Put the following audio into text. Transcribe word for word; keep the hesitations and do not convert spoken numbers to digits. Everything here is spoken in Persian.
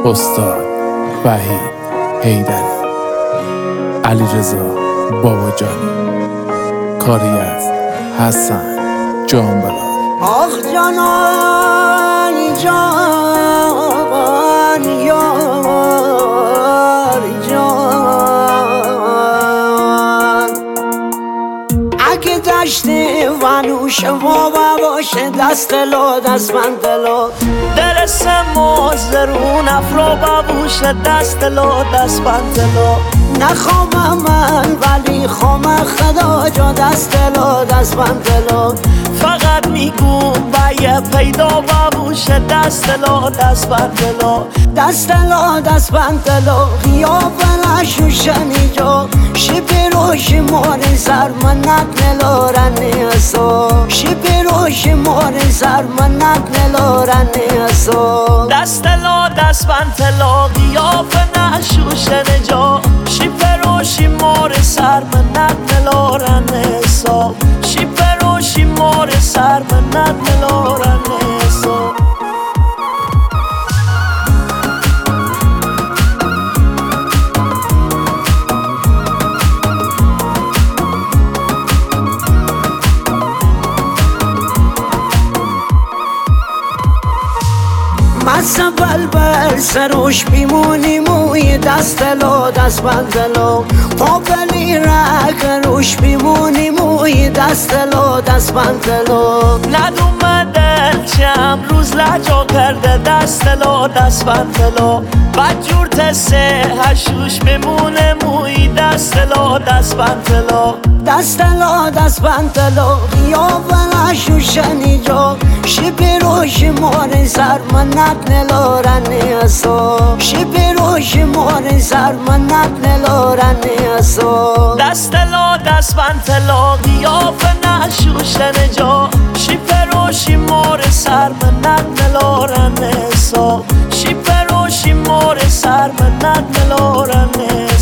استاد وحید حیدری، علیرضا باباجانی، کاری از حسن جانبلال. آخ جانانی جان یار جان، اگه دشت ونوش بابا باشه دست لو دست من دلو، درس مزرون افرو بابوشه دست لو دست من دلو، نخوام من ولی خوام خدا جا دست لو دست من دلو، فقط میگم باید پیدا بابوشه دست لو دست من دلو، دست لو دست من دلو، غیاب نشوشنی جو شیپی روشی موری سر منت نلورنی اسو، شیپی روشی موری سر منت نلورنی اسو، دست لو دست من دلو، غیاب نشوشنی جو شیپی روشی موری سر منت نلورنی اسو، شیپی روشی موری سر منت نلورنی اسو. مزه بلبل سروش بیمونی موی دست لو دست بندلو، پاپلی رگ روش بیمونی موی دست لو دست بندلو، ندوم دل چه امروز لجا کرده دست لو دست بندلو، بدجور تسه هشوش بمونه موی دست لو دست بندلو، دست لو دست بندلو، غیاب نشوشنی جو شیپی روشی موری سر منت نلورنی اسو، شیپی روشی موری سر منت نلورنی اسو، دست لو دست بندلو، غیاب نشوشنی جو شیپی روشی موری سر منت نلورنی اسو، شیپی روشی موری سر منت نلورنی اسو.